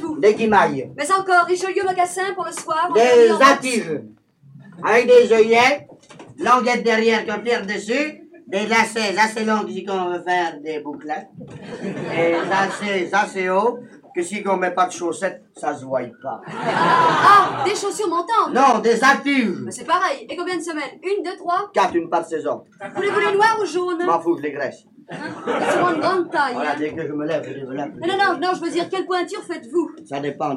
faites-vous? Des guimailles. Mais encore, Richelieu mocassin pour le soir. Des attives. Avec des œillets, languettes derrière qu'on tire dessus, des lacets assez longs si on veut faire des bouclettes, et des lacets assez hauts que si on met pas de chaussettes, ça se voit pas. Ah, des chaussures montantes. Non, des actives. Mais c'est pareil. Et combien de semaines? 1, 2, 3? 4, une par saison. Voulez-vous les noirs ou jaunes? M'en fous, je les graisse. C'est souvent une grande taille. Voilà, Hein? dès que je me lève, je les lève. Non, je veux dire, quelle pointure faites-vous? Ça dépend.